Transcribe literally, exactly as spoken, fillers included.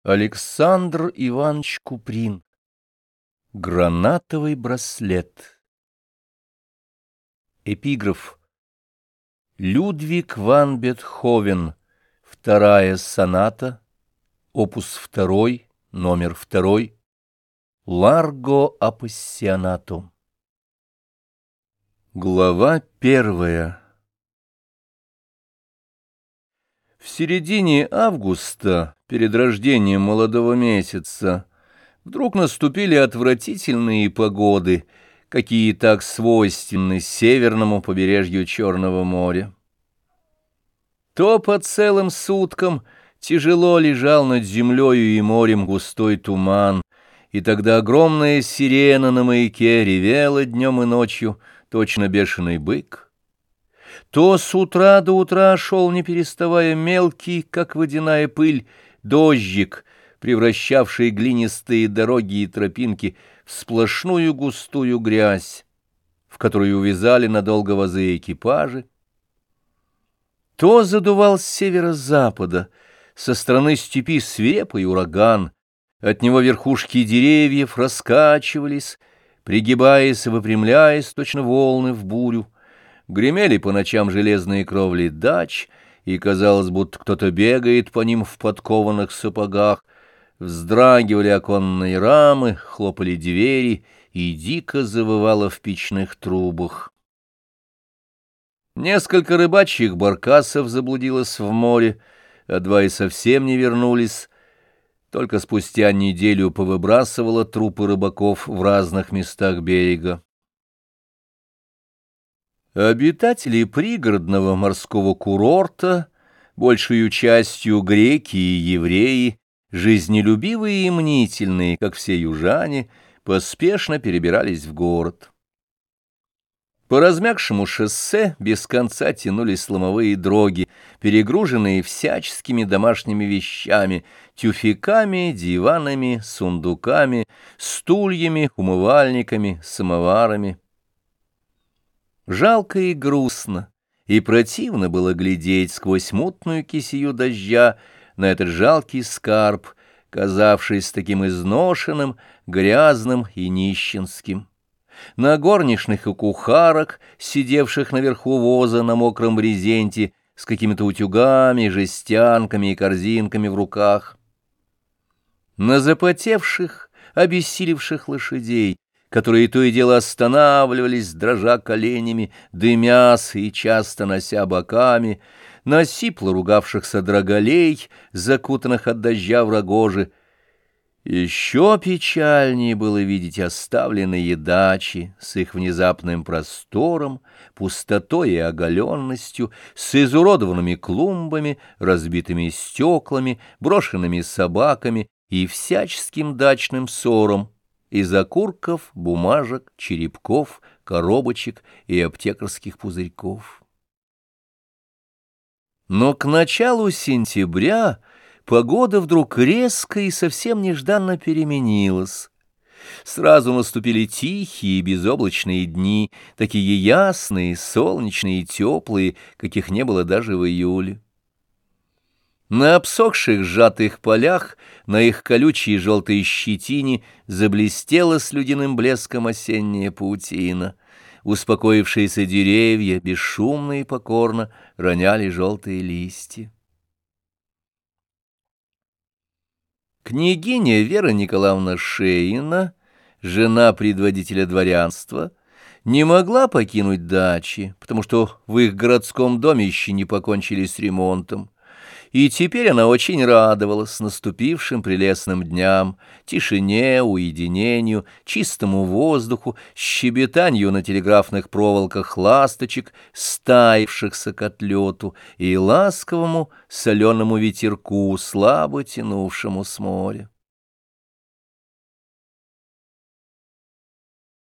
Александр Иванович Куприн. Гранатовый браслет. Эпиграф. Людвиг ван Бетховен. Вторая соната. Опус второй, номер второй. Ларго апассионато. Глава первая. В середине августа, перед рождением молодого месяца, вдруг наступили отвратительные погоды, какие так свойственны северному побережью Черного моря. То по целым суткам тяжело лежал над землею и морем густой туман, и тогда огромная сирена на маяке ревела днем и ночью, точно бешеный бык. То с утра до утра шел, не переставая, мелкий, как водяная пыль, дождик, превращавший глинистые дороги и тропинки в сплошную густую грязь, в которую увязали надолго возы экипажи. То задувал с северо-запада, со стороны степи свирепый ураган, от него верхушки деревьев раскачивались, пригибаясь и выпрямляясь, точно волны в бурю. Гремели по ночам железные кровли дач, и казалось, будто кто-то бегает по ним в подкованных сапогах. Вздрагивали оконные рамы, хлопали двери, и дико завывало в печных трубах. Несколько рыбачьих баркасов заблудилось в море, а два и совсем не вернулись. Только спустя неделю повыбрасывало трупы рыбаков в разных местах берега. Обитатели пригородного морского курорта, большей частью греки и евреи, жизнелюбивые и мнительные, как все южане, поспешно перебирались в город. По размягшему шоссе без конца тянулись ломовые дроги, перегруженные всяческими домашними вещами, тюфяками, диванами, сундуками, стульями, умывальниками, самоварами. Жалко и грустно, и противно было глядеть сквозь мутную кисею дождя на этот жалкий скарб, казавшийся таким изношенным, грязным и нищенским, на горничных и кухарок, сидевших наверху воза на мокром брезенте с какими-то утюгами, жестянками и корзинками в руках, на запотевших, обессилевших лошадей, которые то и дело останавливались, дрожа коленями, дымясь и часто нося боками, на сипло ругавшихся драголей, закутанных от дождя в рогожи. Еще печальнее было видеть оставленные дачи с их внезапным простором, пустотой и оголенностью, с изуродованными клумбами, разбитыми стеклами, брошенными собаками и всяческим дачным ссором из окурков, бумажек, черепков, коробочек и аптекарских пузырьков. Но к началу сентября погода вдруг резко и совсем нежданно переменилась. Сразу наступили тихие безоблачные дни, такие ясные, солнечные и теплые, каких не было даже в июле. На обсохших сжатых полях, на их колючей желтой щетине заблестела с ледяным блеском осенняя паутина. Успокоившиеся деревья бесшумно и покорно роняли желтые листья. Княгиня Вера Николаевна Шеина, жена предводителя дворянства, не могла покинуть дачи, потому что в их городском доме еще не покончили с ремонтом. И теперь она очень радовалась наступившим прелестным дням, тишине, уединению, чистому воздуху, щебетанию на телеграфных проволоках ласточек, стаившихся к отлету, и ласковому соленому ветерку, слабо тянувшему с моря.